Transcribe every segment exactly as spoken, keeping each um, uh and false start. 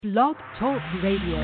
Blog Talk Radio.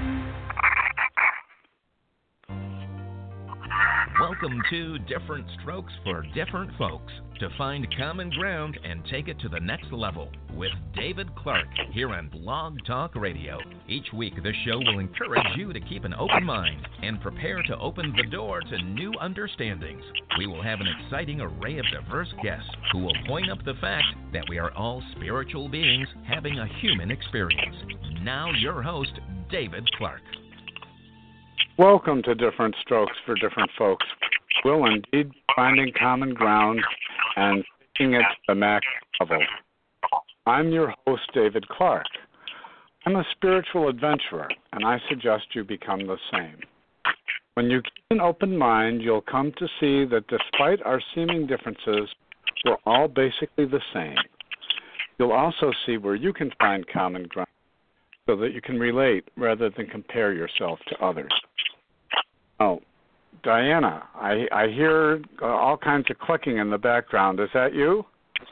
Welcome to Different Strokes for Different Folks, to find common ground and take it to the next level with David Clark here on Blog Talk Radio. Each week, this show will encourage you to keep an open mind and prepare to open the door to new understandings. We will have an exciting array of diverse guests who will point up the fact that we are all spiritual beings having a human experience. Now, your host, David Clark. Welcome to Different Strokes for Different Folks. We'll indeed be finding common ground and taking it to the max level. I'm your host, David Clark. I'm a spiritual adventurer, and I suggest you become the same. When you keep an open mind, you'll come to see that despite our seeming differences, we're all basically the same. You'll also see where you can find common ground so that you can relate rather than compare yourself to others. Oh, Diana, I, I hear all kinds of clicking in the background. Is that you?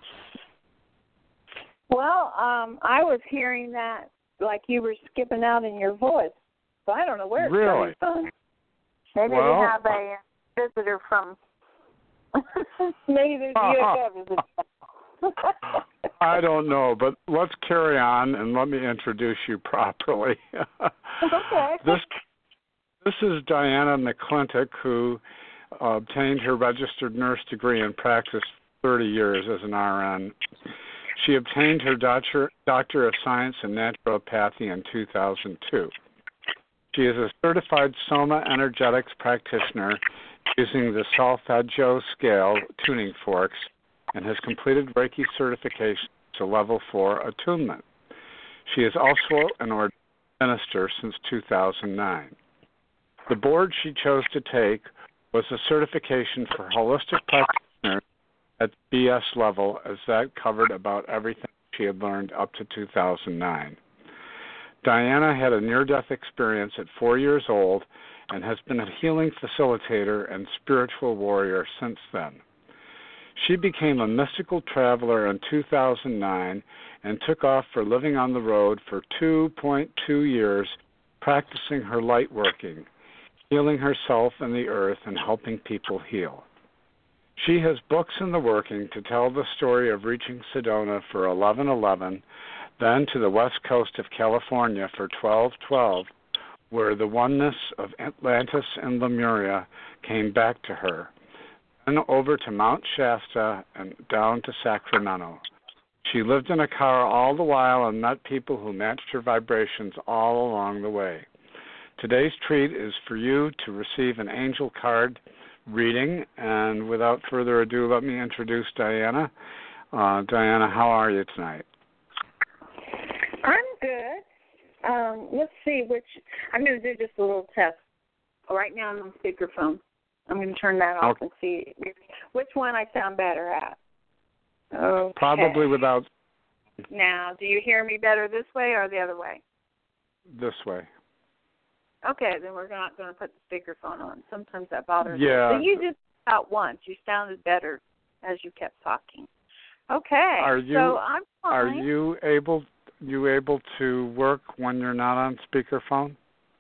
Well, um, I was hearing that like you were skipping out in your voice. So I don't know where it's really? coming from. Maybe well, we have a visitor from, maybe there's a U S O visitor. I don't know, but let's carry on and let me introduce you properly. Okay. This This is Diana McClintock, who uh, obtained her registered nurse degree and practiced thirty years as an R N. She obtained her doctor, Doctor of Science in Naturopathy in two thousand two. She is a certified Soma energetics practitioner using the Solfeggio scale tuning forks and has completed Reiki certification to level four attunement. She is also an ordained minister since two thousand nine. The board she chose to take was a certification for holistic practitioners at B S level, as that covered about everything she had learned up to two thousand nine. Diana had a near-death experience at four years old and has been a healing facilitator and spiritual warrior since then. She became a mystical traveler in two thousand nine and took off for living on the road for two point two years, practicing her light working, healing herself and the earth, and helping people heal. She has books in the working to tell the story of reaching Sedona for eleven eleven, then to the west coast of California for twelve twelve, where the oneness of Atlantis and Lemuria came back to her, then over to Mount Shasta and down to Sacramento. She lived in a car all the while and met people who matched her vibrations all along the way. Today's treat is for you to receive an angel card reading, and without further ado, let me introduce Diana. Uh, Diana, how are you tonight? I'm good. Um, let's see which, I'm going to do just a little test. Right now I'm on speakerphone. I'm going to turn that off okay. and see which one I sound better at. Okay. Probably without. Now, do you hear me better this way or the other way? This way. Okay, then we're not going to put the speakerphone on. Sometimes that bothers yeah. me. So you just out once. You sounded better as you kept talking. Okay. Are you so I'm fine. Are you able you able to work when you're not on speakerphone?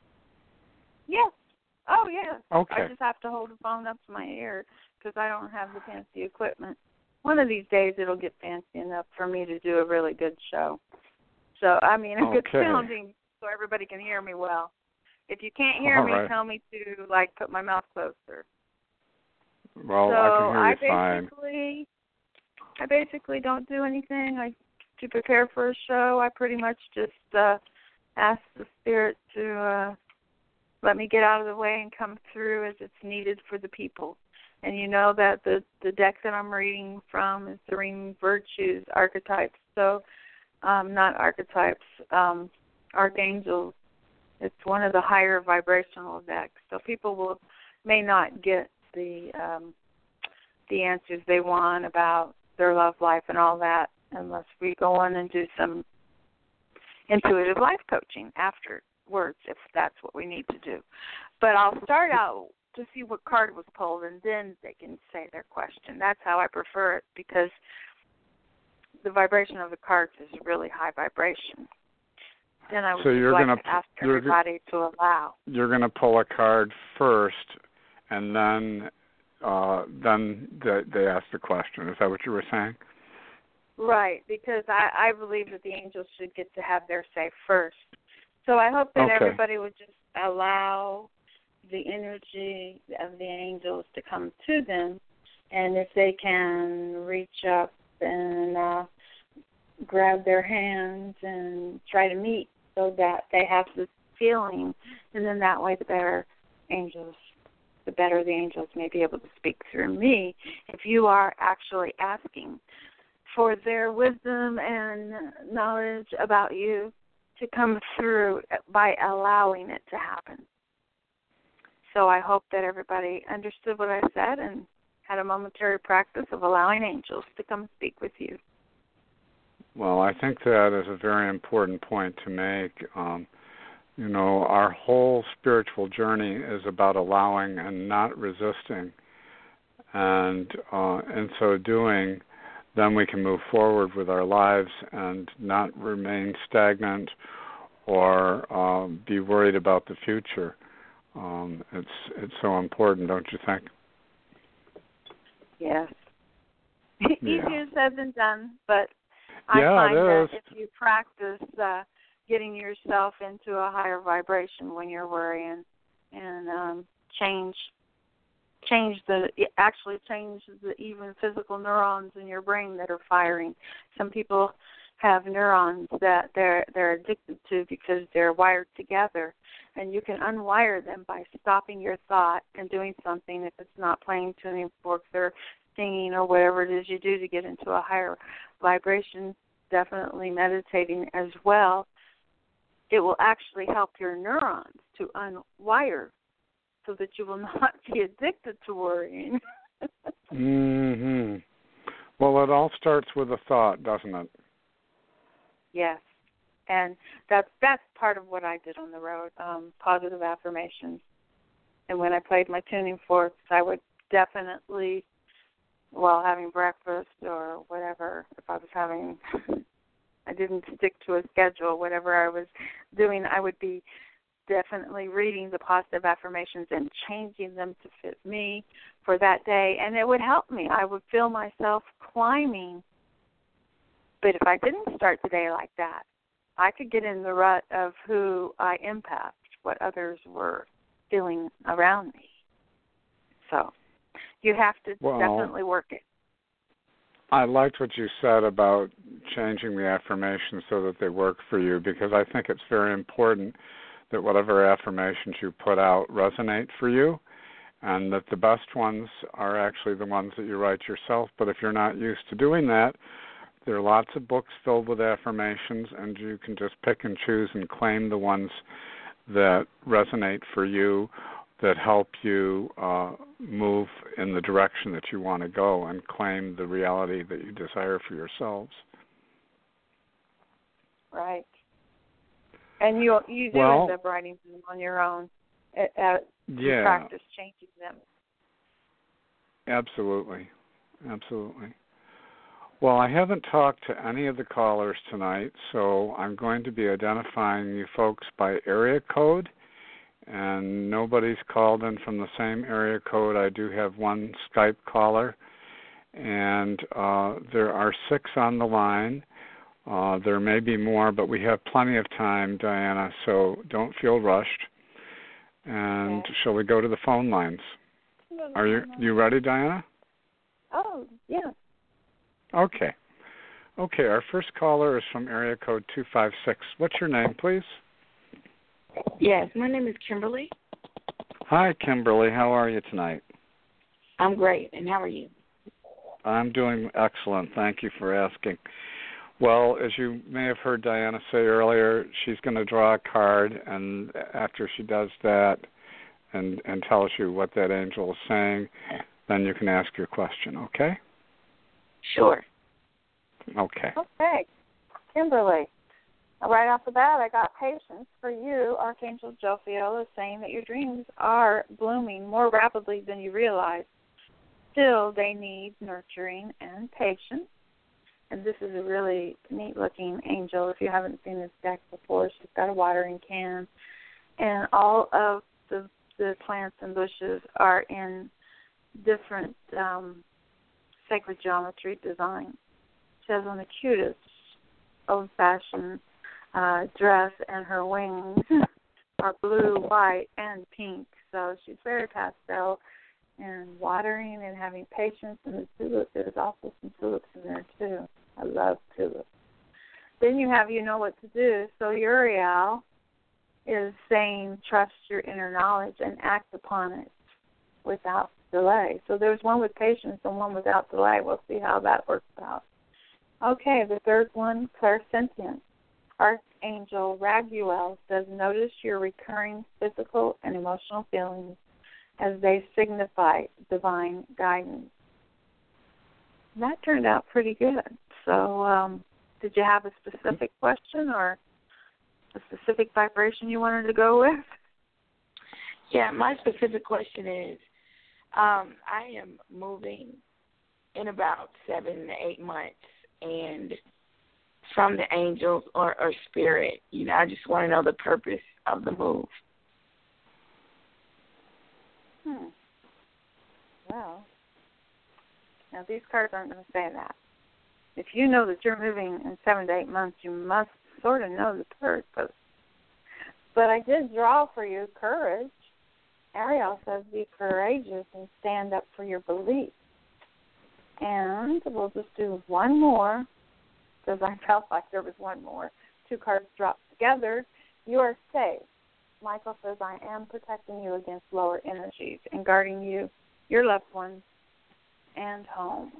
Yes. Oh, yes. Okay. I just have to hold the phone up to my ear because I don't have the fancy equipment. One of these days it'll get fancy enough for me to do a really good show. So, I mean, a okay. good sounding so everybody can hear me well. If you can't hear All me, right. tell me to, like, put my mouth closer. Well, so I can hear you I basically, fine. I basically don't do anything. I to prepare for a show. I pretty much just uh, ask the spirit to uh, let me get out of the way and come through as it's needed for the people. And you know that the, the deck that I'm reading from is the Ring Virtues archetypes. So um, not archetypes, um, archangels. It's one of the higher vibrational decks. So people will may not get the um, the answers they want about their love life and all that unless we go in and do some intuitive life coaching afterwards, if that's what we need to do. But I'll start out to see what card was pulled, and then they can say their question. That's how I prefer it because the vibration of the cards is really high vibration. then I would so you're like gonna, to ask you're, everybody to allow. You're going to pull a card first, and then uh, then they, they ask the question. Is that what you were saying? Right, because I, I believe that the angels should get to have their say first. So I hope that Okay. everybody would just allow the energy of the angels to come to them, and if they can reach up and uh, grab their hands and try to meet so that they have this feeling, and then that way the better angels, the better the angels may be able to speak through me if you are actually asking for their wisdom and knowledge about you to come through by allowing it to happen. So I hope that everybody understood what I said and had a momentary practice of allowing angels to come speak with you. Well, I think that is a very important point to make. Um, you know, our whole spiritual journey is about allowing and not resisting. And uh, in so doing, then we can move forward with our lives and not remain stagnant or um, be worried about the future. Um, it's it's so important, don't you think? Yes. Yeah. Easier said than done, but I yeah, find it that is. if you practice uh, getting yourself into a higher vibration when you're worrying and um, change change the actually change the even physical neurons in your brain that are firing. Some people have neurons that they're they're addicted to because they're wired together, and you can unwire them by stopping your thought and doing something. If it's not playing tuning forks or singing or whatever it is you do to get into a higher vibration, definitely meditating as well, it will actually help your neurons to unwire so that you will not be addicted to worrying. Mm-hmm. Well, it all starts with a thought, doesn't it? Yes, and that's that's part of what I did on the road, um, positive affirmations. And when I played my tuning forks, I would definitely, while having breakfast or whatever, if I was having, I didn't stick to a schedule, whatever I was doing, I would be definitely reading the positive affirmations and changing them to fit me for that day, and it would help me. I would feel myself climbing. But if I didn't start the day like that, I could get in the rut of who I impact, what others were feeling around me. So you have to well, definitely work it. I liked what you said about changing the affirmations so that they work for you, because I think it's very important that whatever affirmations you put out resonate for you, and that the best ones are actually the ones that you write yourself. But if you're not used to doing that, there are lots of books filled with affirmations, and you can just pick and choose and claim the ones that resonate for you, that help you uh, move in the direction that you want to go, and claim the reality that you desire for yourselves. Right. And you you do well, end up writing them on your own. At, at yeah. practice changing them. Absolutely. Absolutely. Well, I haven't talked to any of the callers tonight, so I'm going to be identifying you folks by area code, and nobody's called in from the same area code. I do have one Skype caller, and uh, there are six on the line. Uh, there may be more, but we have plenty of time, Diana, so don't feel rushed. And okay. Shall we go to the phone lines? Are you you ready, Diana? Oh, yeah. Okay. Okay, our first caller is from area code two five six. What's your name, please? Yes, my name is Kimberly. Hi, Kimberly. How are you tonight? I'm great, and how are you? I'm doing excellent. Thank you for asking. Well, as you may have heard Diana say earlier, she's going to draw a card, and after she does that and, and tells you what that angel is saying, then you can ask your question, okay? Sure. Okay. Okay. Kimberly, right off the bat, I got patience for you. Archangel Jophiel is saying that your dreams are blooming more rapidly than you realize. Still, they need nurturing and patience. And this is a really neat-looking angel. If you haven't seen this deck before, she's got a watering can. And all of the, the plants and bushes are in different um, sacred geometry design. She has on the cutest old-fashioned uh, dress, and her wings are blue, white, and pink. So she's very pastel and watering and having patience. And the tulips, there's also some tulips in there, too. I love tulips. Then you have You Know What to Do. So Uriel is saying trust your inner knowledge and act upon it without delay. So there's one with patience and one without delay. We'll see how that works out. Okay, the third one, clairsentient. Archangel Raguel says, notice your recurring physical and emotional feelings as they signify divine guidance. And that turned out pretty good. So um, did you have a specific question or a specific vibration you wanted to go with? Yeah, my specific question is, um, I am moving in about seven to eight months, and from the angels or, or spirit, you know, I just want to know the purpose of the move. Hmm. Well, now these cards aren't going to say that. If you know that you're moving in seven to eight months, you must sort of know the purpose. But I did draw for you courage. Ariel says be courageous and stand up for your beliefs. And we'll just do one more, because I felt like there was one more. Two cards dropped together. You are safe. Michael says, I am protecting you against lower energies and guarding you, your loved ones, and home.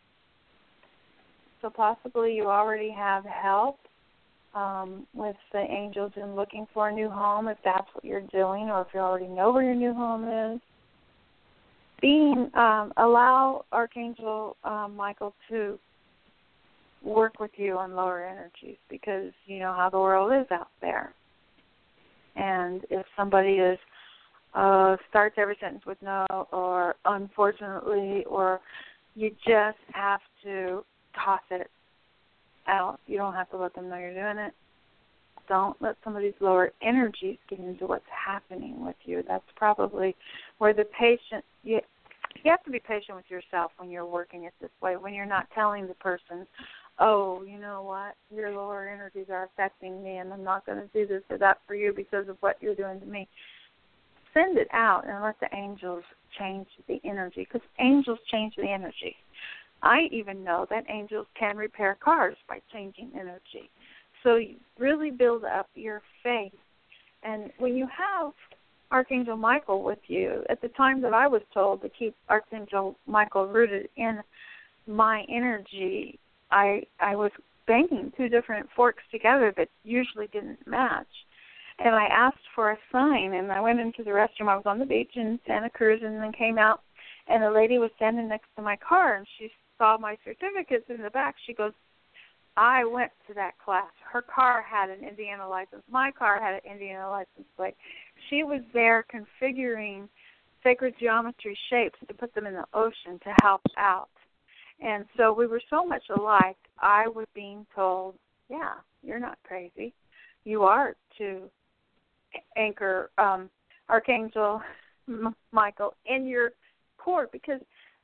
So possibly you already have help um, with the angels in looking for a new home, if that's what you're doing, or if you already know where your new home is. Being um, allow Archangel um, Michael to work with you on lower energies, because you know how the world is out there. And if somebody is uh, starts every sentence with no, or unfortunately, or you just have to toss it out. You don't have to let them know you're doing it. Don't let somebody's lower energies get into what's happening with you. That's probably where the patient, you, you have to be patient with yourself when you're working it this way, when you're not telling the person, oh, you know what, your lower energies are affecting me and I'm not going to do this or that for you because of what you're doing to me. Send it out and let the angels change the energy, because angels change the energy. I even know that angels can repair cars by changing energy. So you really build up your faith. And when you have Archangel Michael with you, at the time that I was told to keep Archangel Michael rooted in my energy, I I was banging two different forks together that usually didn't match. And I asked for a sign, and I went into the restroom. I was on the beach in Santa Cruz, and then came out, and a lady was standing next to my car, and she saw my certificates in the back. She goes, I went to that class. Her car had an Indiana license. My car had an Indiana license plate. She was there configuring sacred geometry shapes to put them in the ocean to help out. And so we were so much alike, I was being told, yeah, you're not crazy. You are to anchor um, Archangel M- Michael in your core, because,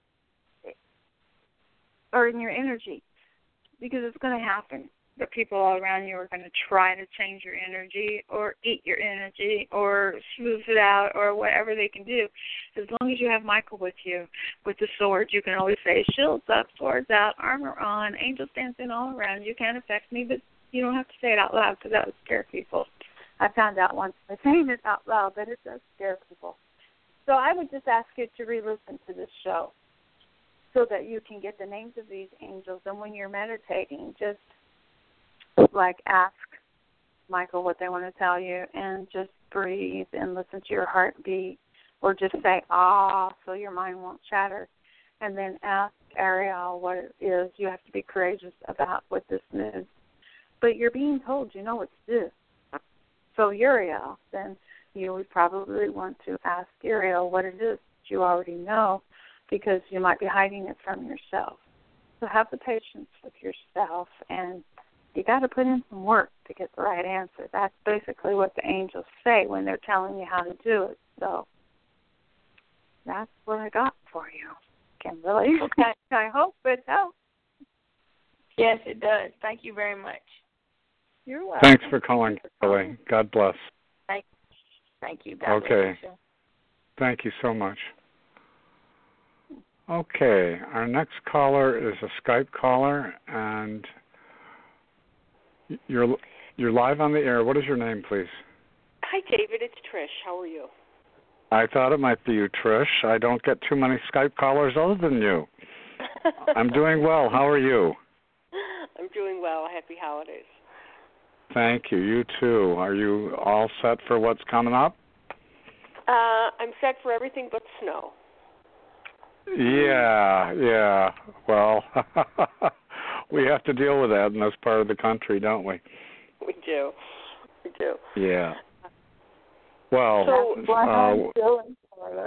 or in your energy, because it's going to happen that people all around you are going to try to change your energy or eat your energy or smooth it out or whatever they can do. As long as you have Michael with you, with the sword, you can always say, shields up, swords out, armor on, angels dancing all around. You can't affect me, but you don't have to say it out loud, because that would scare people. I found out once by saying it out loud that it does scare people. So I would just ask you to re-listen to this show so that you can get the names of these angels. And when you're meditating, just like ask Michael what they want to tell you, and just breathe and listen to your heartbeat, or just say, ah, so your mind won't chatter. And then ask Ariel what it is you have to be courageous about with this news. But you're being told you know what to do. So Uriel, then you would probably want to ask Uriel what it is that you already know, because you might be hiding it from yourself. So have the patience with yourself, and you got to put in some work to get the right answer. That's basically what the angels say when they're telling you how to do it. So that's what I got for you, Kimberly. Okay. I hope it helps. Yes, it does. Thank you very much. You're welcome. Thanks for calling, Kimberly. God bless. Thank, thank you. God Okay. bless you. Thank you so much. Okay, our next caller is a Skype caller, and you're you're live on the air. What is your name, please? Hi, David. It's Trish. How are you? I thought it might be you, Trish. I don't get too many Skype callers other than you. I'm doing well. How are you? I'm doing well. Happy holidays. Thank you. You too. Are you all set for what's coming up? Uh, I'm set for everything but snow. Yeah, yeah. Well, we have to deal with that in this part of the country, don't we? We do. We do. Yeah. Well, So, what uh, I'm doing for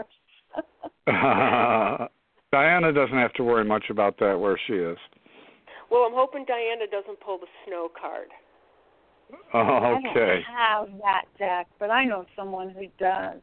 us. Diana doesn't have to worry much about that where she is. Well, I'm hoping Diana doesn't pull the snow card. Oh, okay. I don't have that deck, but I know someone who does.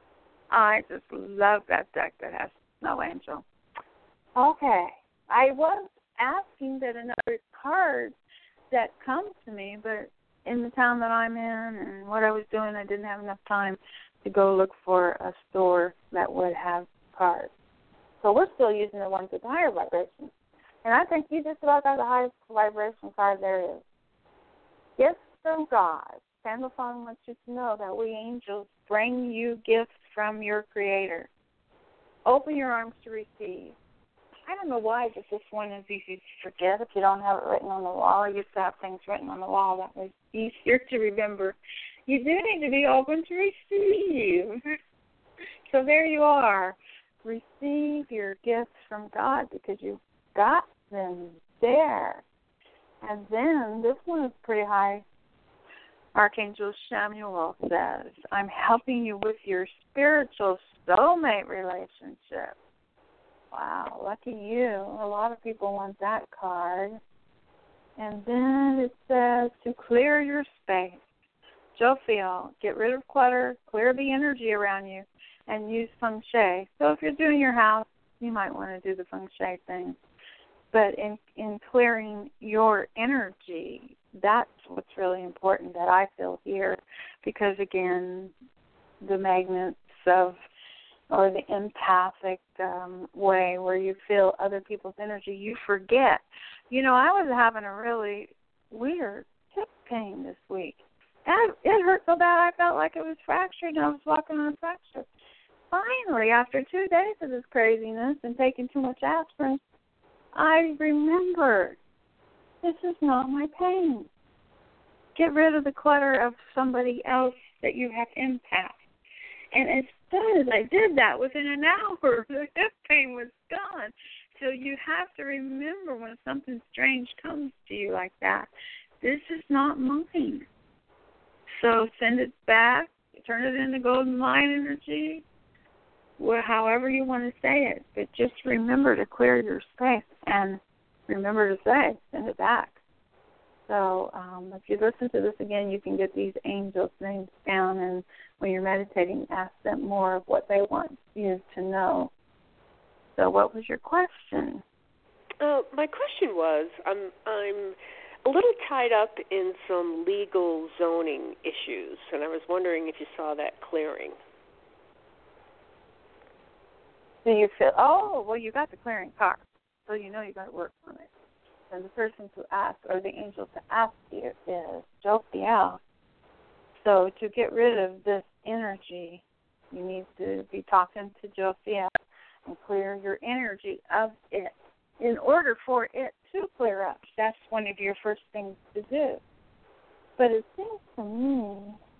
I just love that deck that has Snow Angel. Okay. I was asking that another card that comes to me, but in the town that I'm in and what I was doing, I didn't have enough time to go look for a store that would have cards. So we're still using the ones with the higher vibration. And I think you just about got the highest vibration card there is. Gifts from God. Candlephone wants you to know that we angels bring you gifts from your Creator. Open your arms to receive. I don't know why, but this one is easy to forget if you don't have it written on the wall. I used to have things written on the wall that was easier to remember. You do need to be open to receive. So there you are. Receive your gifts from God because you've got them there. And then this one is pretty high. Archangel Samuel says, I'm helping you with your spiritual soulmate relationship. Wow, lucky you. A lot of people want that card. And then it says to clear your space. Jophiel, get rid of clutter, clear the energy around you, and use feng shui. So if you're doing your house, you might want to do the feng shui thing. But in, in clearing your energy, that's what's really important that I feel here. Because, again, the magnets of, or the empathic um, way where you feel other people's energy, you forget. You know, I was having a really weird hip pain this week. And it hurt so bad I felt like it was fractured, and I was walking on a fracture. Finally, after two days of this craziness and taking too much aspirin, I remembered, this is not my pain. Get rid of the clutter of somebody else that you have impacted. And as soon as I did that, within an hour, the hip pain was gone. So you have to remember when something strange comes to you like that, this is not mine. So send it back, turn it into golden light energy, well, however you want to say it. But just remember to clear your space and remember to say, send it back. So um, if you listen to this again, you can get these angels' names down, and when you're meditating, ask them more of what they want you to know. So what was your question? Uh, my question was, I'm I'm a little tied up in some legal zoning issues, and I was wondering if you saw that clearing. Do you feel, oh, well, you got the clearing card, so you know you got to work on it. And the person to ask, or the angel to ask you, is Jophiel. So to get rid of this energy, you need to be talking to Jophiel and clear your energy of it. In order for it to clear up, that's one of your first things to do. But it seems to me,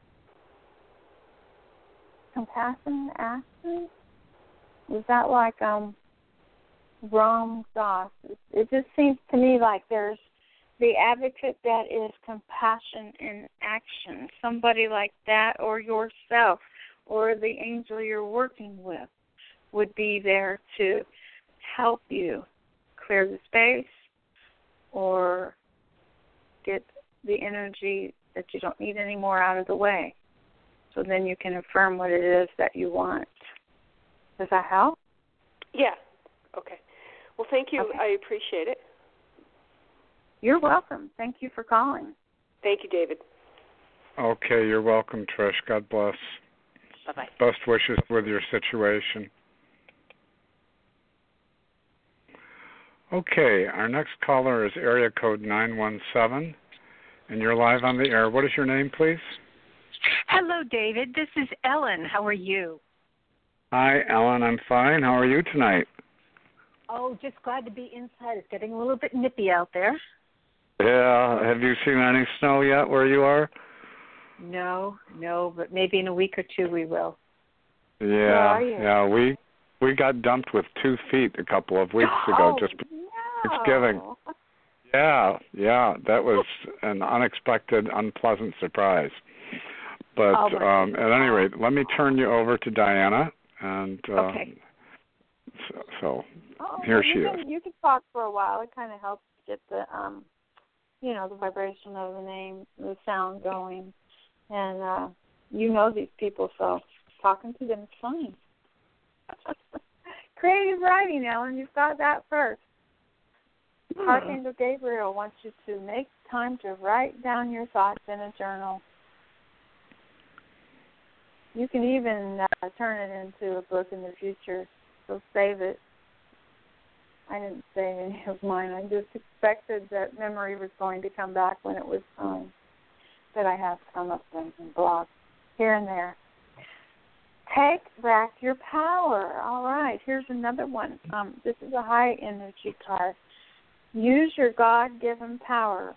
compassion action, is that like um, Ram Dass? It just seems to me like there's the advocate that is compassion in action, somebody like that, or yourself, or the angel you're working with would be there to help you clear the space, or get the energy that you don't need anymore out of the way. So then you can affirm what it is that you want. Does that help? Yeah. Okay. Well, thank you. Okay. I appreciate it. You're welcome. Thank you for calling. Thank you, David. Okay, you're welcome, Trish. God bless. Bye-bye. Best wishes with your situation. Okay, our next caller is area code nine one seven, and you're live on the air. What is your name, please? Hello, David. This is Ellen. How are you? Hi, Ellen. I'm fine. How are you tonight? Oh, just glad to be inside. It's getting a little bit nippy out there. Yeah. Have you seen any snow yet where you are? No, no, but maybe in a week or two we will. Yeah, yeah. We we got dumped with two feet a couple of weeks ago, oh, just no. Thanksgiving. Yeah, yeah. That was an unexpected, unpleasant surprise. But oh, um, at any rate, let me turn you over to Diana. And uh, okay. So, so oh, here well, she you is. Can, you can talk for a while. It kind of helps get the, um, you know, the vibration of the name, the sound going. And uh, you know these people, so talking to them is fine. Creative writing, Ellen, you've got that first. Hmm. Archangel Gabriel wants you to make time to write down your thoughts in a journal. You can even uh, turn it into a book in the future, so save it. I didn't save any of mine. I just expected that memory was going to come back when it was time. That I have come up with and blogs here and there. Take back your power. All right, here's another one. Um, this is a high energy card. Use your God-given power,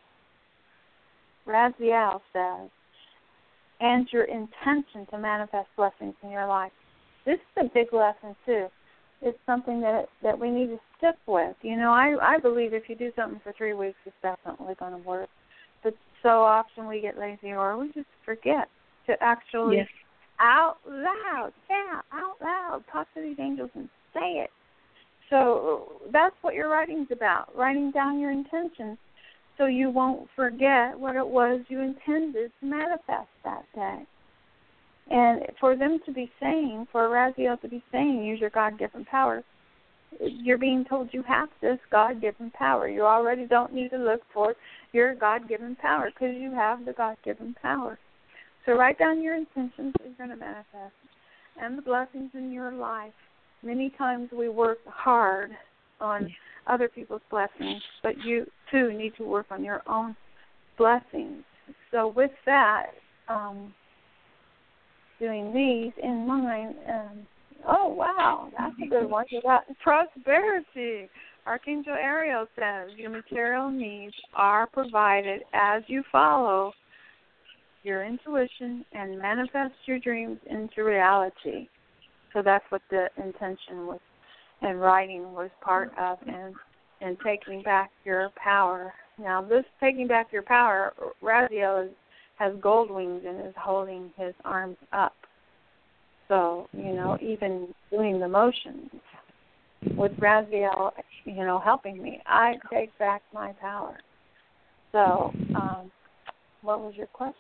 Raziel says, and your intention to manifest blessings in your life. This is a big lesson, too. It's something that that we need to stick with. You know, I, I believe if you do something for three weeks, it's definitely going to work. But so often we get lazy or we just forget to actually yes. out loud, yeah, out loud, talk to these angels and say it. So that's what your writing's about, writing down your intentions so you won't forget what it was you intended to manifest that day. And for them to be saying, for Raziel to be saying, use your God-given power, you're being told you have this God-given power. You already don't need to look for your God-given power because you have the God-given power. So write down your intentions that you're going to manifest and the blessings in your life. Many times we work hard on other people's blessings, but you, too, need to work on your own blessings. So with that, um, doing these in mind, um, oh, wow, that's a good one. You got prosperity. Archangel Ariel says your material needs are provided as you follow your intuition and manifest your dreams into reality. So that's what the intention was, and writing was part of, and, and taking back your power. Now, this taking back your power, Raziel is, has gold wings and is holding his arms up. So, you know, even doing the motions with Raziel, you know, helping me, I take back my power. So, um, what was your question?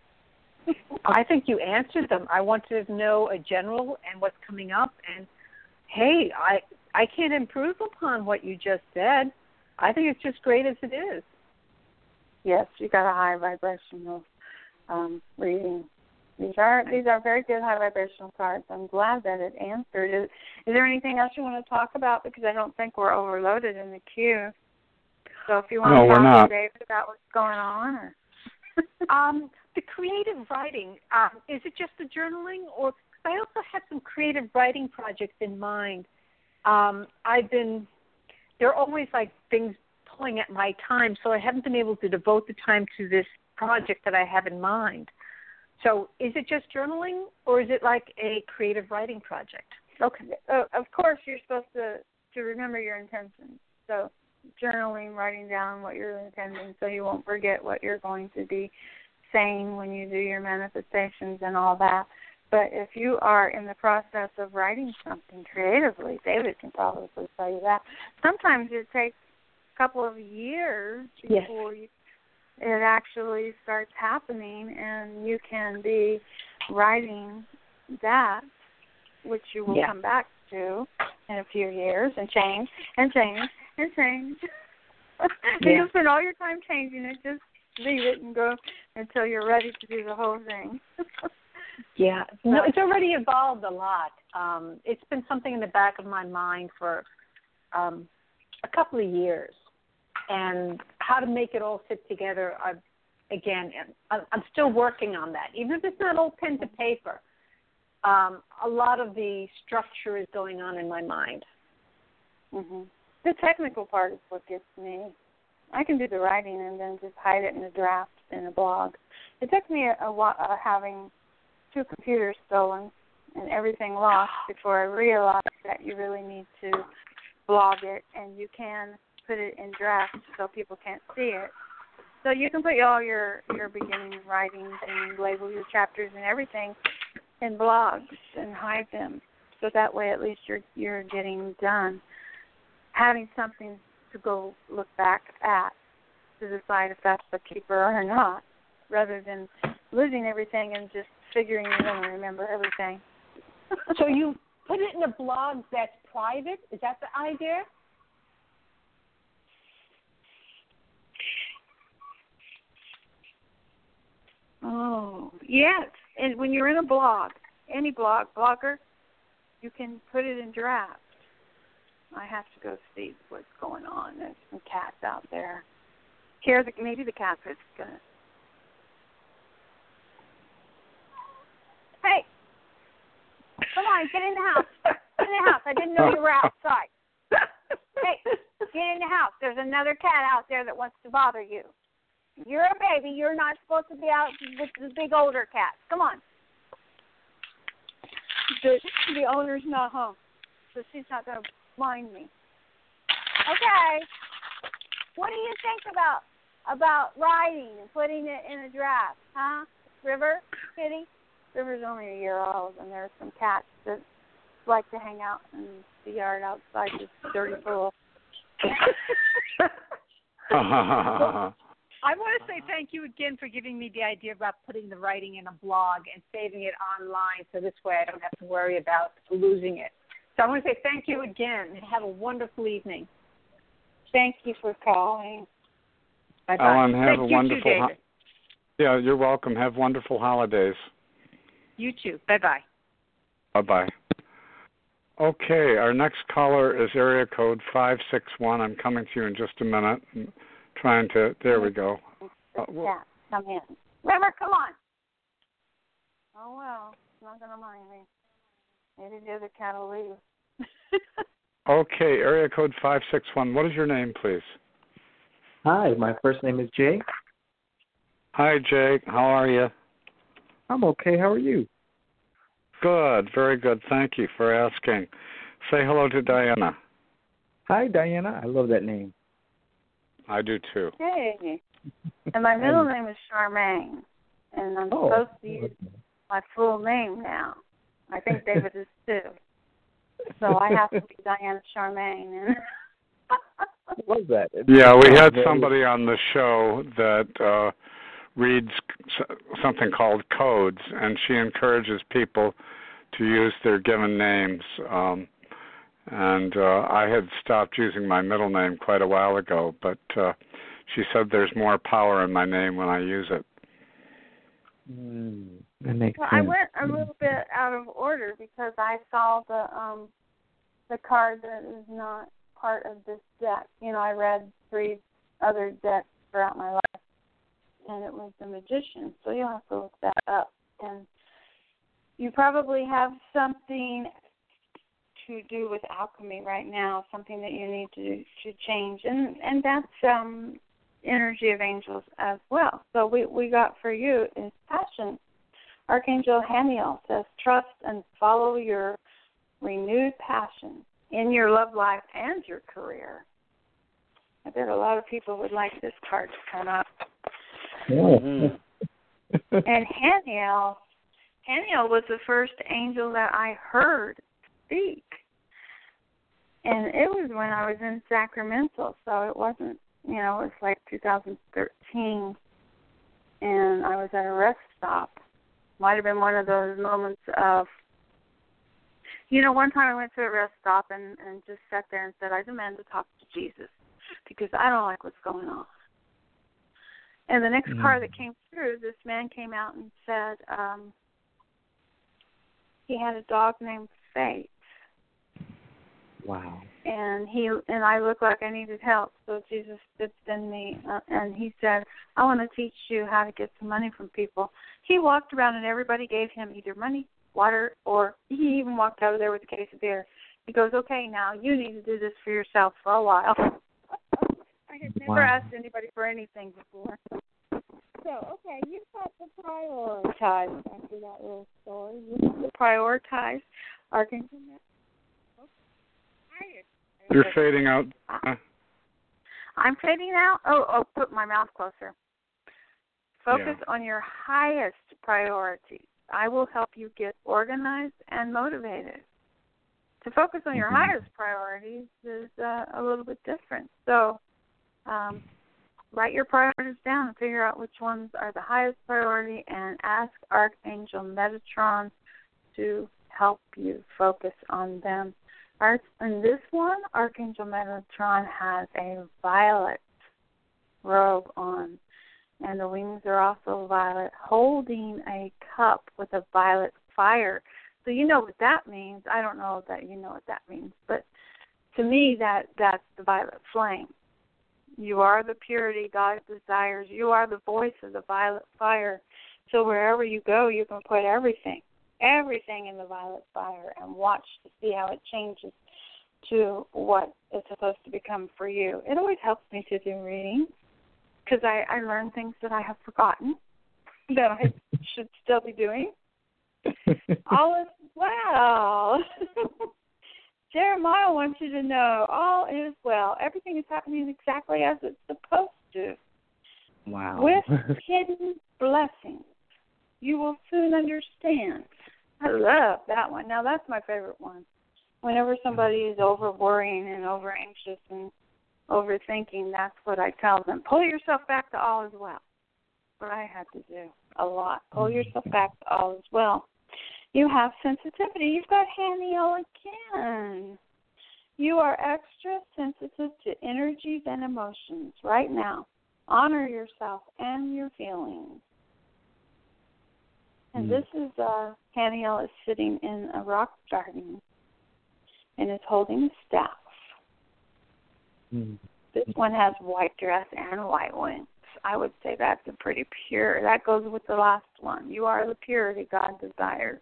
I think you answered them. I wanted to know a general and what's coming up. And, hey, I I can't improve upon what you just said. I think it's just great as it is. Yes, you got a high vibrational um, reading. These are these are very good high vibrational cards. I'm glad that it answered. Is, is there anything else you want to talk about? Because I don't think we're overloaded in the queue. So if you want no, to talk to David about what's going on, or um, the creative writing, um, is it just the journaling, or I also have some creative writing projects in mind. Um, I've been there are always like things pulling at my time, so I haven't been able to devote the time to this project that I have in mind. So is it just journaling, or is it like a creative writing project? Okay. Uh, of course, you're supposed to, to remember your intentions. So journaling, writing down what you're intending so you won't forget what you're going to be saying when you do your manifestations and all that. But if you are in the process of writing something creatively, David can probably tell you that. Sometimes it takes couple of years Yes. before you, it actually starts happening, and you can be writing that, which you will yeah. come back to in a few years and change and change and change. And Yeah. you'll spend all your time changing it. Just leave it and go until you're ready to do the whole thing. Yeah, no, it's already evolved a lot. Um, it's been something in the back of my mind for um, a couple of years, and how to make it all fit together. I've, again, I'm I'm still working on that. Even if it's not all pen to paper, um, a lot of the structure is going on in my mind. Mm-hmm. The technical part is what gets me. I can do the writing and then just hide it in a draft in a blog. It took me a, a while uh, having two computers stolen and everything lost before I realized that you really need to blog it, and you can put it in drafts so people can't see it. So you can put all your, your beginning writings and label your chapters and everything in blogs and hide them. So that way at least you're you're getting done. Having something to go look back at to decide if that's the keeper or not, rather than losing everything and just figuring you're going to remember everything. So you put it in a blog that's private? Is that the idea? Oh, yes. And when you're in a blog, any blog, blogger, you can put it in draft. I have to go see what's going on. There's some cats out there. Here, the, maybe the cat is going to... Hey! Come on, get in the house. Get in the house. I didn't know you were outside. Hey, get in the house. There's another cat out there that wants to bother you. You're a baby. You're not supposed to be out with the big older cats. Come on. The, the owner's not home, so she's not going to mind me. Okay. What do you think about about writing and putting it in a draft, huh? River, Kitty? River's only a year old, and there's some cats that like to hang out in the yard outside this dirty pool. I want to say thank you again for giving me the idea about putting the writing in a blog and saving it online, so this way I don't have to worry about losing it. So I want to say thank you again, and have a wonderful evening. Thank you for calling. Bye-bye. Ellen, have thank a you wonderful too, David. ho- Yeah, you're welcome. Have wonderful holidays. You too. Bye-bye. Bye-bye. Okay, our next caller is area code five six one. I'm coming to you in just a minute. I'm trying to, there we go. Uh, Yeah, come in. River, come on. Oh, well, it's not going to mind me. Maybe the other cat will leave. Okay, area code five six one. What is your name, please? Hi, my first name is Jay. Hi, Jake. How are you? I'm okay. How are you? Good, very good. Thank you for asking. Say hello to Diana. Hi, Diana. I love that name. I do too. Hey. And my middle name is Charmaine, and I'm Oh. supposed to use my full name now. I think David is too. So I have to be Diana Charmaine. I love that. It's Yeah, we had very- somebody on the show that uh, reads something called codes, and she encourages people to use their given names. Um, and uh, I had stopped using my middle name quite a while ago, but uh, she said there's more power in my name when I use it. Mm, that makes Well, I sense. went a little bit out of order because I saw the um the card that is not part of this deck. You know, I read three other decks throughout my life, and it was the Magician. So you'll have to look that up. And you probably have something to do with alchemy right now, something that you need to to change, and and that's um energy of angels as well. So we we got for you is passion. Archangel Haniel says, trust and follow your renewed passion in your love life and your career. I bet a lot of people would like this card to come up. Yeah. And Haniel, Haniel was the first angel that I heard speak. And it was when I was in Sacramento, so it wasn't, you know, it was like two thousand thirteen, and I was at a rest stop. Might have been one of those moments of, you know, one time I went to a rest stop and, and just sat there and said, I demand to talk to Jesus because I don't like what's going on. And the next mm. car that came through, this man came out and said um, he had a dog named Faith. Wow. And he and I looked like I needed help, so Jesus did send me. Uh, and he said, I want to teach you how to get some money from people. He walked around and everybody gave him either money, water, or he even walked out of there with a case of beer. He goes, okay, now you need to do this for yourself for a while. I had never wow. asked anybody for anything before. So, okay, you've got to prioritize after that little story. You have to prioritize Arkansas. You're fading out. Uh, I'm fading out? Oh, oh, put my mouth closer. Focus yeah. on your highest priorities. I will help you get organized and motivated. To focus on your mm-hmm. highest priorities is uh, a little bit different. So um, write your priorities down and figure out which ones are the highest priority and ask Archangel Metatron to help you focus on them. And this one, Archangel Metatron has a violet robe on, and the wings are also violet, holding a cup with a violet fire. So you know what that means. I don't know that you know what that means, but to me, that that's the violet flame. You are the purity God desires. You are the voice of the violet fire. So wherever you go, you can put everything. everything in the violet fire and watch to see how it changes to what it's supposed to become for you. It always helps me to do readings because I, I learn things that I have forgotten that I should still be doing. All is well. Jeremiah wants you to know all is well. Everything is happening exactly as it's supposed to. Wow. With hidden blessings. You will soon understand. I love that one. Now, that's my favorite one. Whenever somebody is over worrying and over anxious and overthinking, that's what I tell them. Pull yourself back to all is well. What I had to do a lot. Pull yourself back to all is well. You have sensitivity. You've got Haniel again. You are extra sensitive to energies and emotions right now. Honor yourself and your feelings. And this is, uh, Haniel is sitting in a rock garden and is holding a staff. Mm. This one has white dress and white wings. I would say that's a pretty pure. That goes with the last one. You are the purity God desires.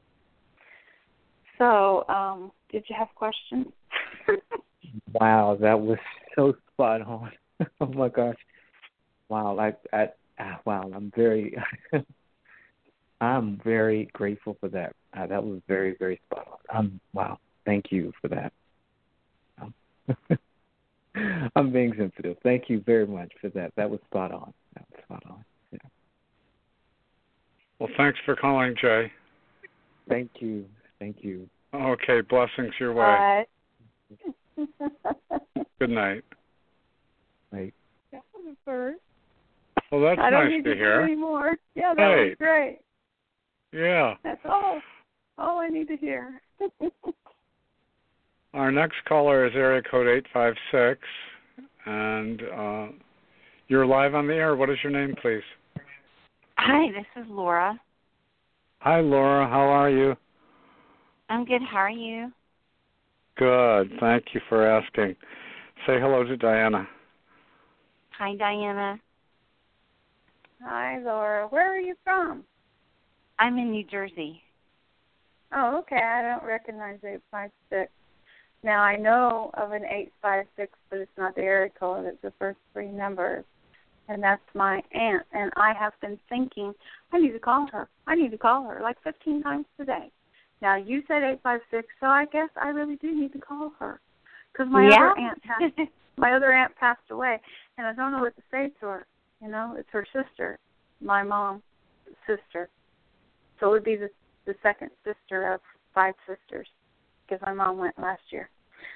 So, um, did you have questions? Wow, that was so spot on. Oh, my gosh. Wow, I, I, wow, I'm very... I'm very grateful for that. Uh, that was very, very spot on. Um, wow, thank you for that. Um, I'm being sensitive. Thank you very much for that. That was spot on. That was spot on. Yeah. Well, thanks for calling, Jay. Thank you. Thank you. Okay, blessings your way. Bye. Good night. Night. That was the first. Well, that's I don't nice need to to hear. Do anymore. Yeah, that hey. was great. Yeah. That's all. All I need to hear. Our next caller is area code eight five six, and uh, you're live on the air. What is your name, please? Hi, this is Laura. Hi, Laura. How are you? I'm good. How are you? Good. Thank you for asking. Say hello to Diana. Hi, Diana. Hi, Laura. Where are you from? I'm in New Jersey. Oh, okay. I don't recognize eight five six. Now, I know of an eight five six, but it's not the area code. It's the first three numbers, and that's my aunt. And I have been thinking, I need to call her. I need to call her like fifteen times today. Now, you said eight five six, so I guess I really do need to call her because my yeah? other aunt passed, my other aunt passed away, and I don't know what to say to her. You know, it's her sister, my mom's sister. So it would be the, the second sister of five sisters because my mom went last year.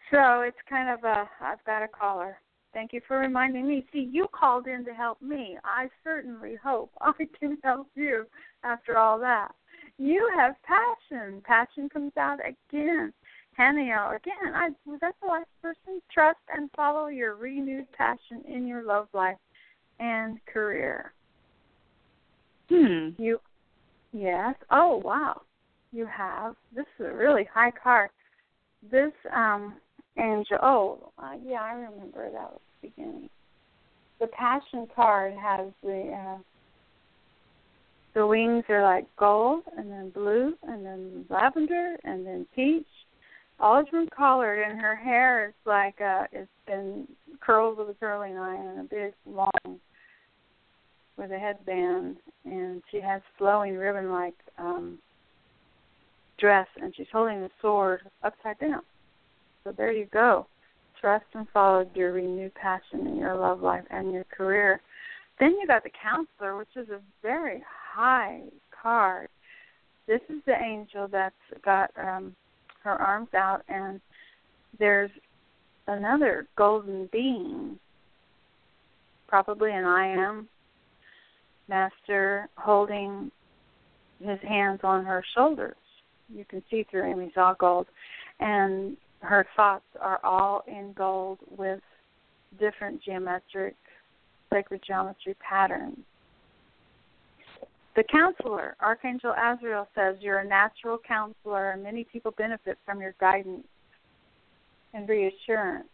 So it's kind of a, I've got a caller. Thank you for reminding me. See, you called in to help me. I certainly hope I can help you after all that. You have passion. Passion comes out again. Haniel, again, I, was that the last person? Trust and follow your renewed passion in your love life and career. Hmm. You, yes. Oh, wow. You have. This is a really high card. This um, angel, oh, uh, yeah, I remember that was the beginning. The passion card has the, uh, the wings are like gold and then blue and then lavender and then peach. All different colored, and her hair is like uh, it's been curled with a curling iron and a big long with a headband, and she has flowing ribbon like um, dress, and she's holding the sword upside down. So there you go. Trust and follow your renewed passion in your love life and your career. Then you got the counselor, which is a very high card. This is the angel that's got um, her arms out, and there's another golden being, probably an I am master, holding his hands on her shoulders. You can see through him. He's all gold. And her thoughts are all in gold with different geometric, sacred geometry patterns. The counselor, Archangel Azrael, says you're a natural counselor and many people benefit from your guidance and reassurance.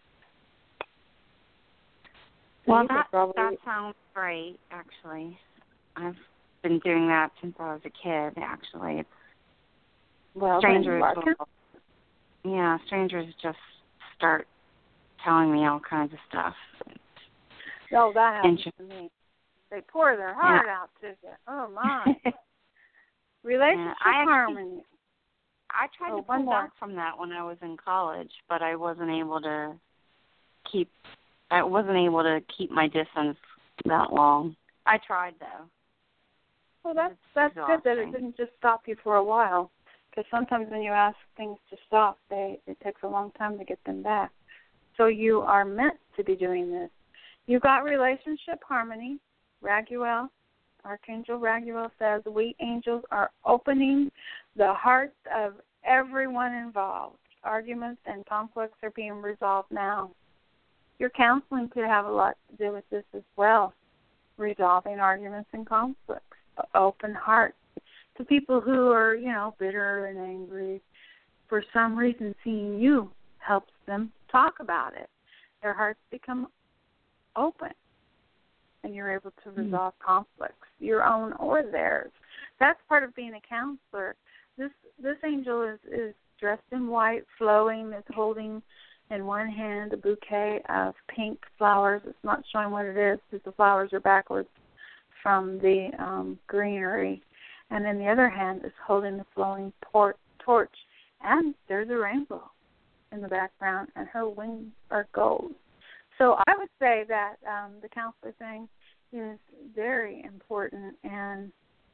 So well, that, probably... that sounds great, actually. I've been doing that since I was a kid, actually. It's well, strangers will, yeah, strangers just start telling me all kinds of stuff. Oh, that happens and, to me. They pour their heart yeah. out to you. Oh, my. Relationship yeah, I actually, harmony. I tried oh, to pull more. back from that when I was in college, but I wasn't able to keep I wasn't able to keep my distance that long. I tried, though. Well, that's, that's good that it didn't just stop you for a while, because sometimes when you ask things to stop, they it takes a long time to get them back. So you are meant to be doing this. You got relationship harmony. Raguel, Archangel Raguel says, we angels are opening the hearts of everyone involved. Arguments and conflicts are being resolved now. Your counseling could have a lot to do with this as well, resolving arguments and conflicts, open hearts. To people who are, you know, bitter and angry, for some reason seeing you helps them talk about it. Their hearts become open, and you're able to resolve mm-hmm. conflicts, your own or theirs. That's part of being a counselor. This this angel is, is dressed in white, flowing, is holding in one hand a bouquet of pink flowers. It's not showing what it is because the flowers are backwards from the um, greenery. And in the other hand is holding the flowing port, torch. And there's a rainbow in the background, and her wings are gold. So I would say that um, the counselor thing is very important, and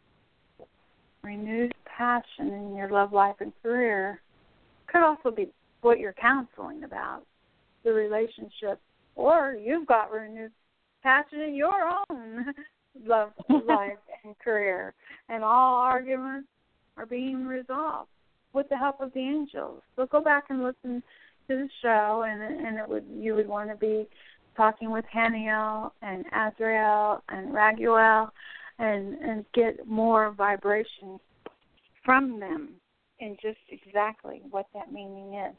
renewed passion in your love life and career could also be what you're counseling about, the relationship, or you've got renewed passion in your own love life and career, and all arguments are being resolved with the help of the angels. So go back and listen to the show, and and it would you would want to be talking with Haniel and Azrael and Raguel, and and get more vibration from them in just exactly what that meaning is.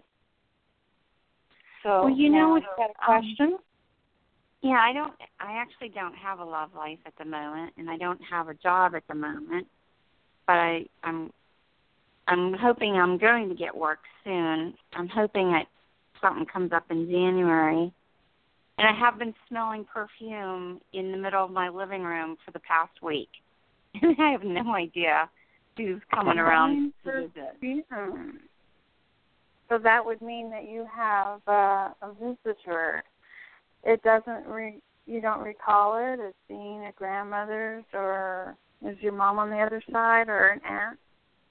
So, well, you know, is that a question? Um, yeah, I don't. I actually don't have a love life at the moment, and I don't have a job at the moment. But I, I'm, I'm hoping I'm going to get work soon. I'm hoping that something comes up in January. And I have been smelling perfume in the middle of my living room for the past week. And I have no idea who's coming around to visit. So that would mean that you have uh, a visitor. It doesn't, re- you don't recall it as being a grandmother's, or is your mom on the other side, or an aunt?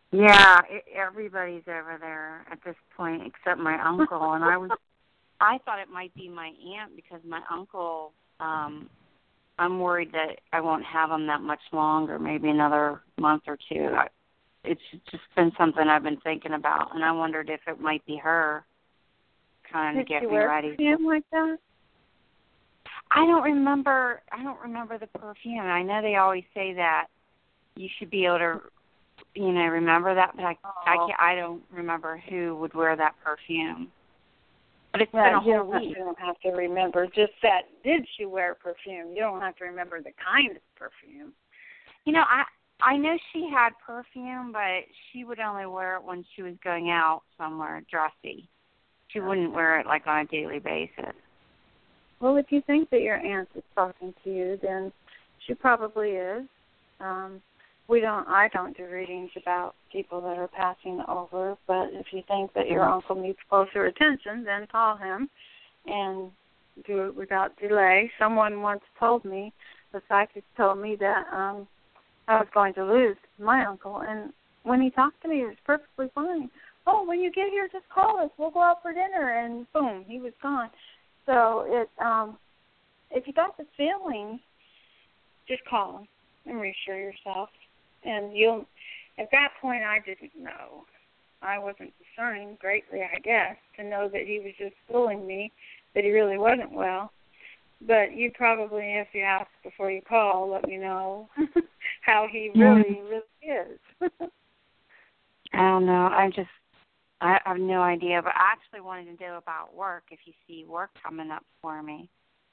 Yeah, it, everybody's over there at this point except my uncle, and I was, I thought it might be my aunt because my uncle, um, I'm worried that I won't have him that much longer, maybe another month or two. I, it's just been something I've been thinking about, and I wondered if it might be her trying Did to get she me wear ready. perfume like that? I don't remember. I don't remember the perfume. I know they always say that you should be able to, you know, remember that, but I, oh. I can't. I don't remember who would wear that perfume. But it's Well, been a you whole don't have, week. you don't have to remember just that. Did she wear perfume? You don't have to remember the kind of perfume. You know, I I know she had perfume, but she would only wear it when she was going out somewhere dressy. She wouldn't wear it like on a daily basis. Well, if you think that your aunt is talking to you, then she probably is. Um, we don't. I don't do readings about people that are passing over. But if you think that your uncle needs closer attention, then call him and do it without delay. Someone once told me, the psychic told me that um, I was going to lose my uncle, and when he talked to me, it was perfectly fine. Oh, when you get here, just call us. We'll go out for dinner, and boom, he was gone. So it, um, if you got the feeling, just call him and reassure yourself. And you'll, at that point, I didn't know. I wasn't discerning greatly, I guess, to know that he was just fooling me, that he really wasn't well. But you probably, if you ask before you call, let me know how he really, mm-hmm. really is. I don't know. I just, I have no idea. But I actually wanted to know about work, if you see work coming up for me.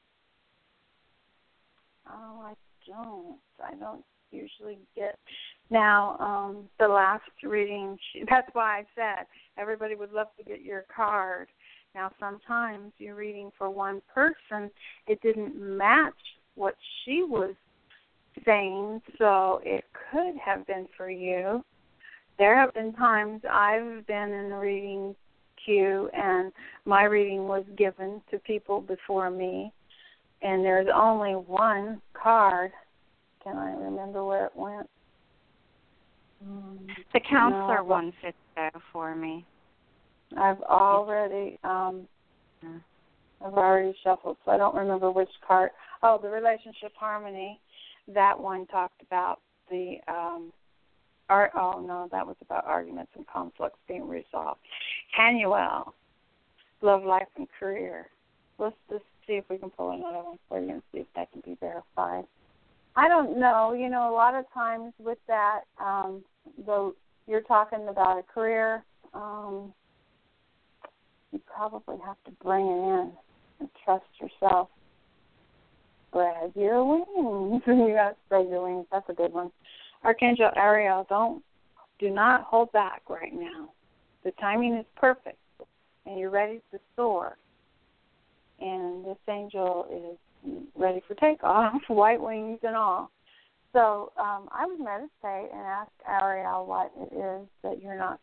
Oh, I don't. I don't usually get. Now, um, the last reading, that's why I said everybody would love to get your card. Now, sometimes you're reading for one person, it didn't match what she was saying, so it could have been for you. There have been times I've been in the reading queue and my reading was given to people before me, and there's only one card. Can I remember where it went? Um, the counselor no, one fits there for me. I've already, um, I've already shuffled, so I don't remember which card. Oh, the relationship harmony. That one talked about the, um, art. Oh no, that was about arguments and conflicts being resolved. Hanuel, love, life, and career. Let's just see if we can pull another one for you and see if that can be verified. I don't know. You know, a lot of times with that, um, though you're talking about a career, um, you probably have to bring it in and trust yourself. Spread your wings. You got to spread your wings. That's a good one. Archangel Ariel, don't, do not hold back right now. The timing is perfect, and you're ready to soar. And this angel is ready for takeoff, white wings and all. So um, I would meditate and ask Ariel what it is that you're not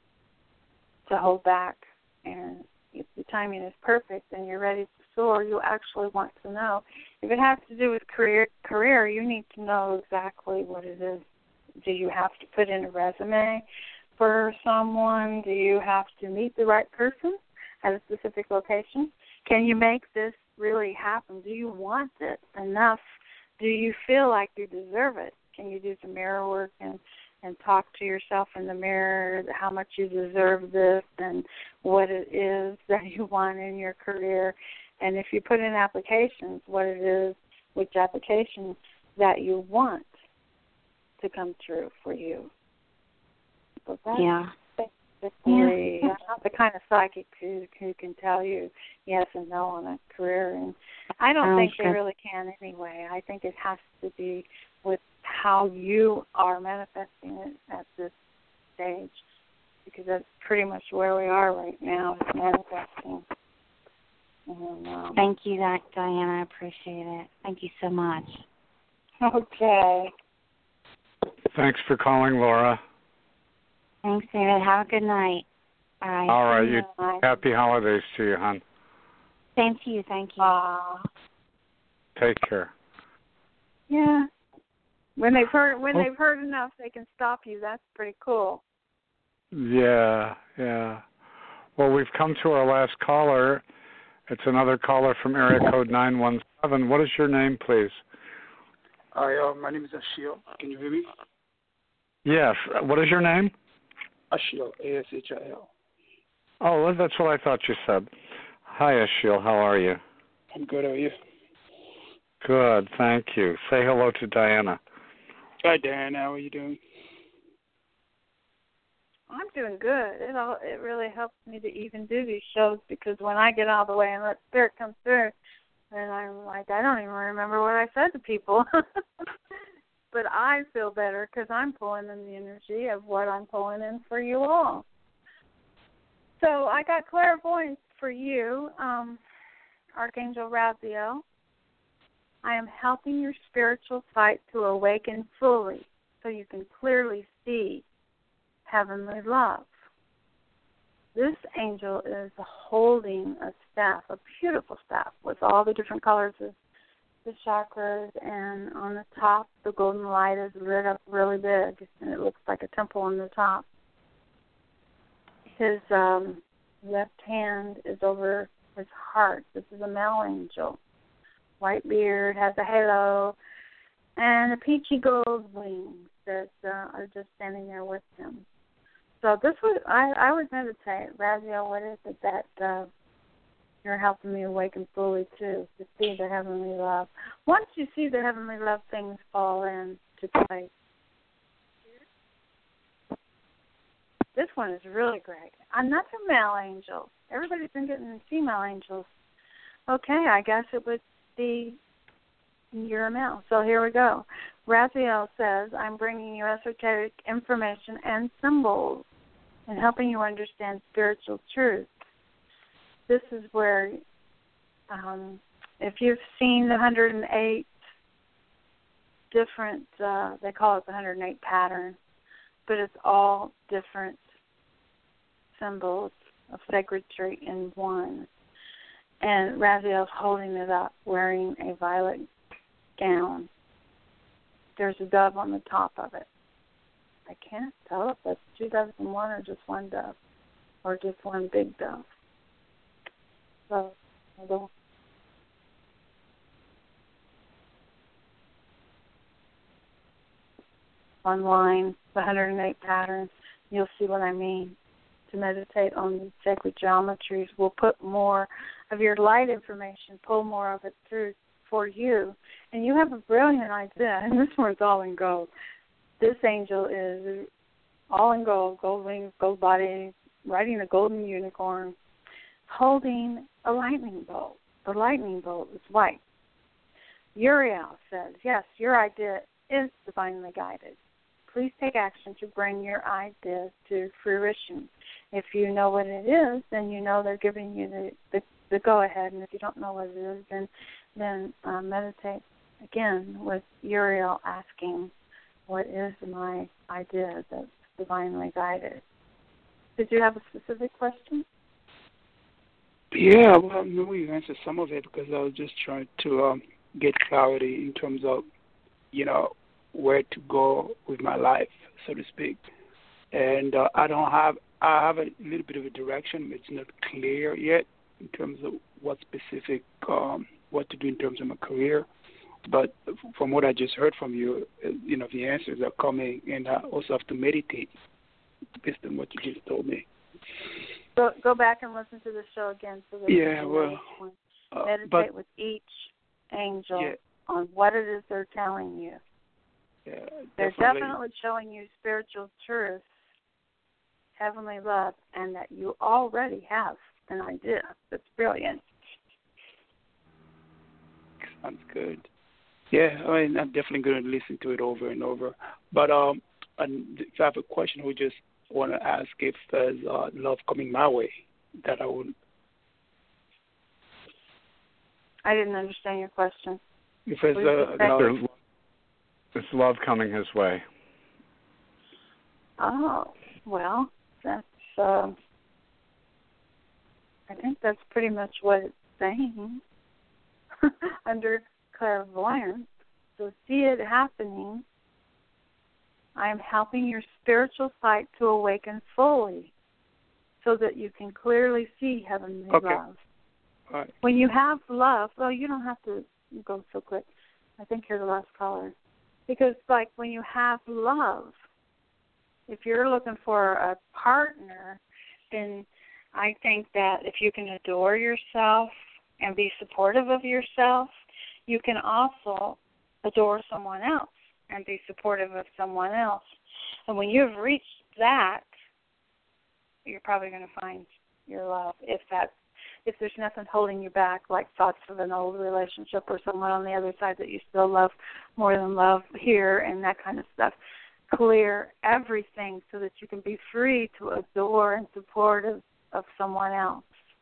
to hold back. And if the timing is perfect and you're ready to soar, you actually want to know. If it has to do with career, career, you need to know exactly what it is. Do you have to put in a resume for someone? Do you have to meet the right person at a specific location? Can you make this really happen? Do you want it enough? Do you feel like you deserve it? Can you do some mirror work and, and talk to yourself in the mirror how much you deserve this and what it is that you want in your career? And if you put in applications, what it is, which application that you want to come true for you. So that's yeah. basically, yeah. I'm not the kind of psychic who, who can tell you yes and no on a career. And I don't oh, think sure. they really can anyway. I think it has to be with how you are manifesting it at this stage, because that's pretty much where we are right now, is manifesting. And, um, Thank you, Diana. I appreciate it. Thank you so much. Okay. Thanks for calling, Laura. Thanks, David. Have a good night. Bye. All right. You, happy holidays to you, hon. Same to you. Thank you. Uh, Take care. Yeah. When they've heard when Oh. they've heard enough, they can stop you. That's pretty cool. Yeah, yeah. Well, we've come to our last caller. It's another caller from area code nine one seven. What is your name, please? Hi, uh, my name is Ashil. Can you hear me? Yes. What is your name? Ashil, A S H I L. Oh, well, that's what I thought you said. Hi, Ashil. How are you? I'm good. How are you? Good, thank you. Say hello to Diana. Hi, Diana. How are you doing? I'm doing good. It all it really helps me to even do these shows because when I get out of the way and let spirit come through, then I'm like, I don't even remember what I said to people. But I feel better because I'm pulling in the energy of what I'm pulling in for you all. So I got clairvoyance for you, um, Archangel Raziel. I am helping your spiritual sight to awaken fully so you can clearly see heavenly love. This angel is holding a staff, a beautiful staff with all the different colors of the chakras, and on the top the golden light is lit up really big, and it looks like a temple on the top. His um, left hand is over his heart. This is a male angel. White beard, has a halo, and a peachy gold wings that uh, are just standing there with him. So this would, I, I would meditate, Raziel, what is it that uh, you're helping me awaken fully to, to see the heavenly love. Once you see the heavenly love, things fall into place. This one is really great. Another male angel. Everybody's been getting female angels. Okay, I guess it would be your male. So here we go. Raziel says, I'm bringing you esoteric information and symbols and helping you understand spiritual truth. This is where, um, if you've seen the one hundred eight different, uh, they call it the one hundred eight pattern, but it's all different symbols of sacred tree in one. And Raziel's holding it up, wearing a violet gown. There's a dove on the top of it. I can't tell if that's two doves in one or just one dove, or just one big dove. So, I don't. Online, the one hundred eight patterns, you'll see what I mean. To meditate on the sacred geometries will put more of your light information, pull more of it through for you. And you have a brilliant idea, and this one's all in gold. This angel is all in gold, gold wings, gold body, riding a golden unicorn, holding a lightning bolt. The lightning bolt is white. Uriel says, yes, your idea is divinely guided. Please take action to bring your ideas to fruition. If you know what it is, then you know they're giving you the, the, the go-ahead. And if you don't know what it is, then, then uh, meditate again with Uriel asking, what is my idea that's divinely guided? Did you have a specific question? Yeah, well, maybe you answered some of it because I was just trying to um, get clarity in terms of, you know, where to go with my life, so to speak. And uh, I don't have, I have a little bit of a direction. It's not clear yet in terms of what specific, um, what to do in terms of my career. But from what I just heard from you, you know, the answers are coming, and I also have to meditate based on what you just told me. Go, go back and listen to the show again. So that yeah, well, uh, meditate but, with each angel yeah. on what it is they're telling you. Yeah, they're definitely. definitely showing you spiritual truth, heavenly love, and that you already have an idea. That's brilliant. Sounds good. Yeah, I mean, I'm definitely going to listen to it over and over. But um, and if I have a question, I would just want to ask if there's uh, love coming my way that I would. I didn't understand your question. If there's uh, love, it's love coming his way. Oh, well, that's. Uh, I think that's pretty much what it's saying under clairvoyance. So see it happening I am helping your spiritual sight to awaken fully so that you can clearly see heavenly okay. love. All right. When you have love, well, you don't have to go so quick. I think you're the last caller. Because, like, when you have love, if you're looking for a partner, then I think that if you can adore yourself and be supportive of yourself, you can also adore someone else and be supportive of someone else. And when you've reached that, you're probably going to find your love if that if there's nothing holding you back, like thoughts of an old relationship or someone on the other side that you still love more than love here and that kind of stuff. Clear everything so that you can be free to adore and support of, of someone else.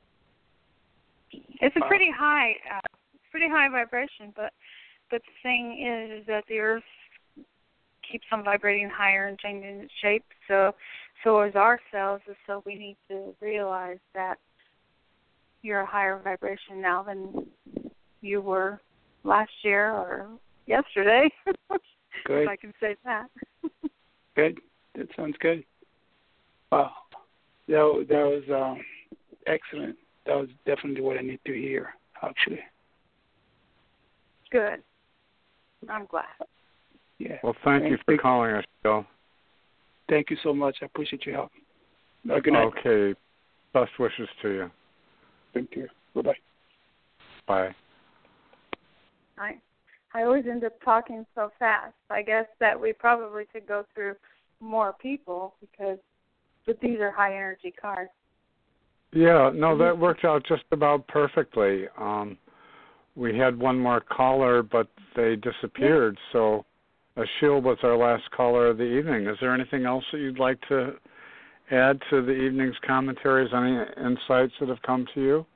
It's a pretty high, uh, pretty high vibration, but but the thing is, is that the earth keeps on vibrating higher and changing its shape. So so is ourselves, and so we need to realize that you're a higher vibration now than you were last year or yesterday. Good. If I can say that. Good. That sounds good. Wow. That, that was um, excellent. That was definitely what I need to hear, actually. Good. I'm glad. Yeah. Well, thank you for calling us, Bill. Thank you so much. I appreciate your help. Uh, good night. Okay. Best wishes to you. Thank you. Bye-bye. Bye. I I always end up talking so fast. I guess that we probably could go through more people because but these are high energy cards. Yeah, no, that worked out just about perfectly. Um, we had one more caller, but they disappeared. Yeah. So Ashil was our last caller of the evening. Is there anything else that you'd like to add to the evening's commentaries? Any insights that have come to you?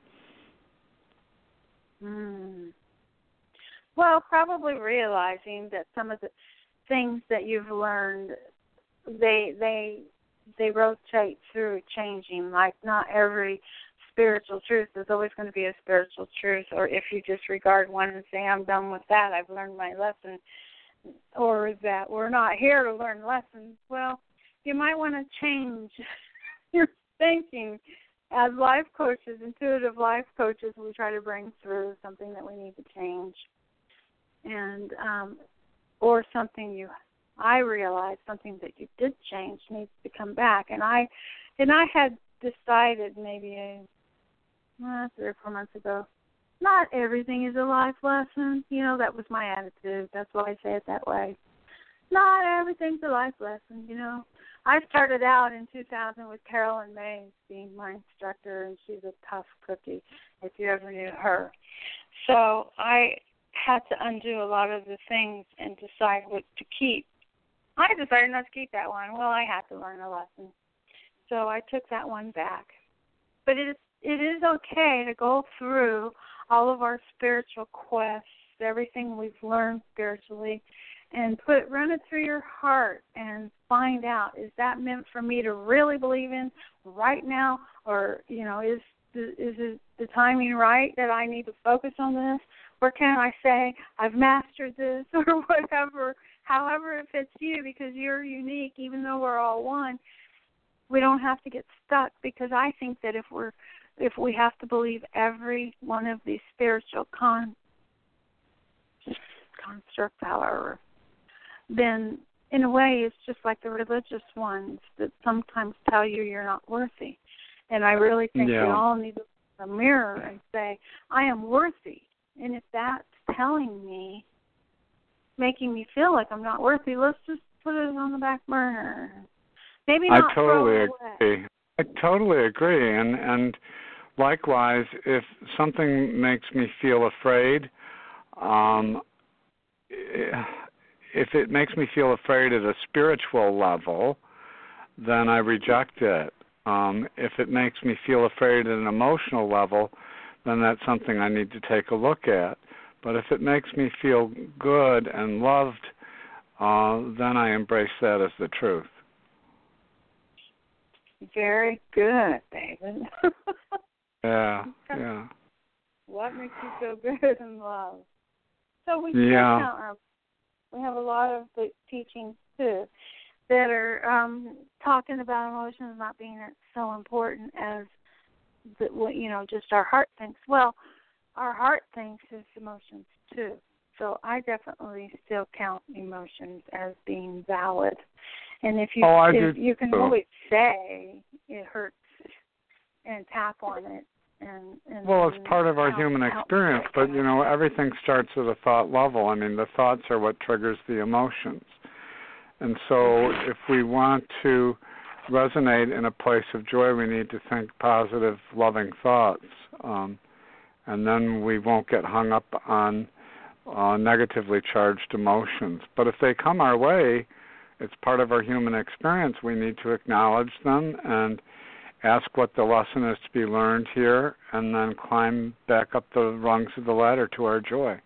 Mm. Well, probably realizing that some of the things that you've learned, they they they rotate through changing. Like not every spiritual truth is always going to be a spiritual truth. Or if you disregard one and say, I'm done with that, I've learned my lesson. Or that we're not here to learn lessons. Well, you might want to change your thinking. As life coaches, intuitive life coaches, we try to bring through something that we need to change. And um, or something you, I realized something that you did change needs to come back. And I, and I had decided maybe a, uh, three or four months ago, not everything is a life lesson. You know, that was my attitude. That's why I say it that way. Not everything's a life lesson, you know. I started out in two thousand with Carolyn Mays being my instructor, and she's a tough cookie if you ever knew her. So I had to undo a lot of the things and decide what to keep. I decided not to keep that one. Well, I had to learn a lesson. So I took that one back. But it is, it is okay to go through all of our spiritual quests, everything we've learned spiritually, and put run it through your heart and find out, is that meant for me to really believe in right now? Or, you know, is the, is it the timing right that I need to focus on this? Or can I say, I've mastered this, or whatever, however it fits you, because you're unique, even though we're all one. We don't have to get stuck, because I think that if we're if we have to believe every one of these spiritual con constructs, however, then in a way it's just like the religious ones that sometimes tell you you're not worthy. And I really think yeah. we all need to look in the mirror and say, I am worthy. And if that's telling me, making me feel like I'm not worthy, let's just put it on the back burner. Maybe not I totally throw it away. agree. I totally agree. And and likewise, if something makes me feel afraid, um, if it makes me feel afraid at a spiritual level, then I reject it. Um, if it makes me feel afraid at an emotional level, then that's something I need to take a look at. But if it makes me feel good and loved, uh, then I embrace that as the truth. Very good, David. yeah, yeah. What makes you feel good and loved? So we yeah. our, we have a lot of the teachings too. that are um, talking about emotions not being so important as the, what you know, just our heart thinks. Well, our heart thinks is emotions too. So I definitely still count emotions as being valid. And if you oh, I if do you can too. always say it hurts and tap on it. And, and well, it's part of our human experience, but, you know, everything starts at a thought level. I mean, the thoughts are what triggers the emotions. And so if we want to resonate in a place of joy, we need to think positive, loving thoughts. Um, and then we won't get hung up on uh, negatively charged emotions. But if they come our way, it's part of our human experience. We need to acknowledge them and ask what the lesson is to be learned here, and then climb back up the rungs of the ladder to our joy.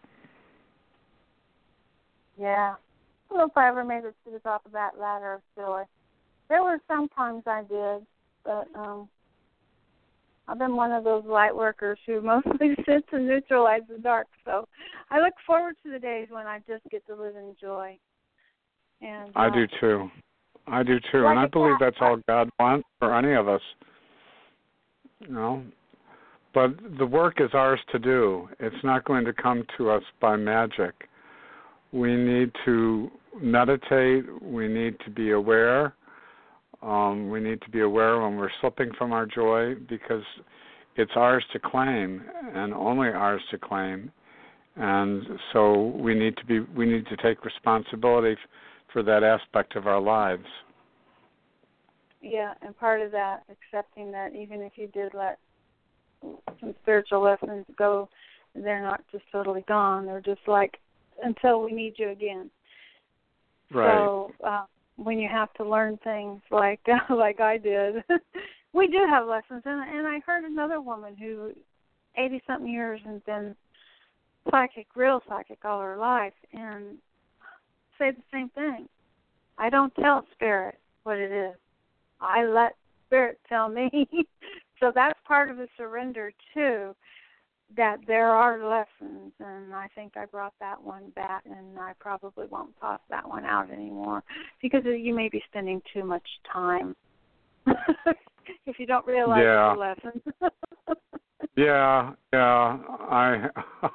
Yeah. I don't know if I ever made it to the top of that ladder of joy. There were some times I did, but um, I've been one of those light workers who mostly sits and neutralizes the dark. So I look forward to the days when I just get to live in joy. And uh, I do too. I do too, and I believe that's all God wants for any of us. You know, but the work is ours to do. It's not going to come to us by magic. We need to meditate. We need to be aware. Um, we need to be aware when we're slipping from our joy, because it's ours to claim, and only ours to claim. And so we need to be. We need to take responsibility for that aspect of our lives. Yeah, and part of that, accepting that even if you did let some spiritual lessons go, they're not just totally gone. They're just like, until we need you again. Right. So uh, when you have to learn things like uh, like I did, we do have lessons. And, and I heard another woman who, eighty-something years and been psychic, real psychic all her life, and say the same thing. I don't tell spirit what it is. I let spirit tell me. So that's part of the surrender too, that there are lessons, and I think I brought that one back, and I probably won't toss that one out anymore, because you may be spending too much time if you don't realize yeah. the lesson. yeah, yeah. I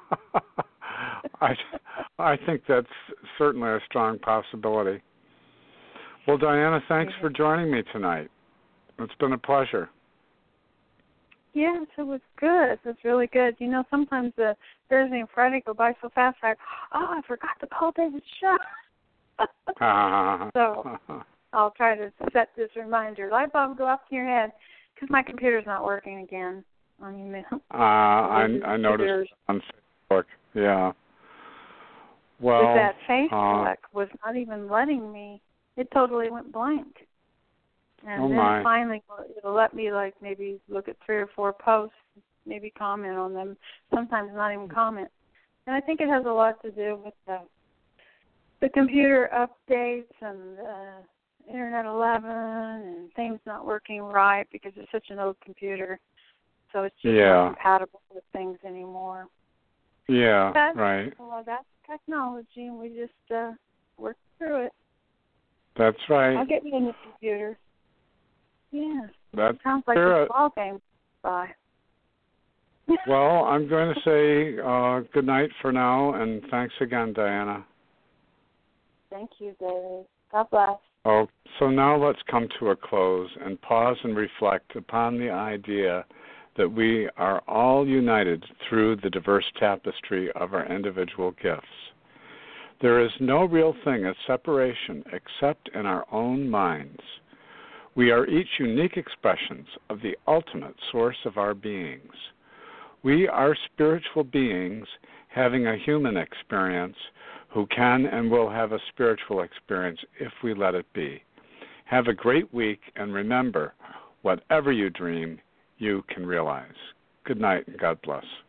I I think that's certainly a strong possibility. Well, Diana, thanks for joining me tonight. It's been a pleasure. Yes, it was good. It was really good. You know, sometimes the Thursday and Friday go by so fast, I, oh, I forgot to call David's show. So I'll try to set this reminder. Light bulb go up in your head, because my computer's not working again on email. Uh, I, I noticed on Facebook, yeah. Well, With that Facebook uh, was not even letting me. It totally went blank. And oh then my. finally it'll let me, like, maybe look at three or four posts, maybe comment on them, sometimes not even comment. And I think it has a lot to do with the the computer updates and uh, Internet eleven and things not working right, because it's such an old computer. So it's just yeah. not compatible with things anymore. Yeah, But, right. Well, that's technology, and we just uh, work through it. That's right. I'll get you a new computer. Yeah. That's sounds like a ball game. Bye. Well, I'm going to say uh, good night for now, and thanks again, Diana. Thank you, David. God bless. Oh, so now let's come to a close and pause and reflect upon the idea that we are all united through the diverse tapestry of our individual gifts. There is no real thing as separation except in our own minds. We are each unique expressions of the ultimate source of our beings. We are spiritual beings having a human experience who can and will have a spiritual experience if we let it be. Have a great week, and remember, whatever you dream, you can realize. Good night, and God bless.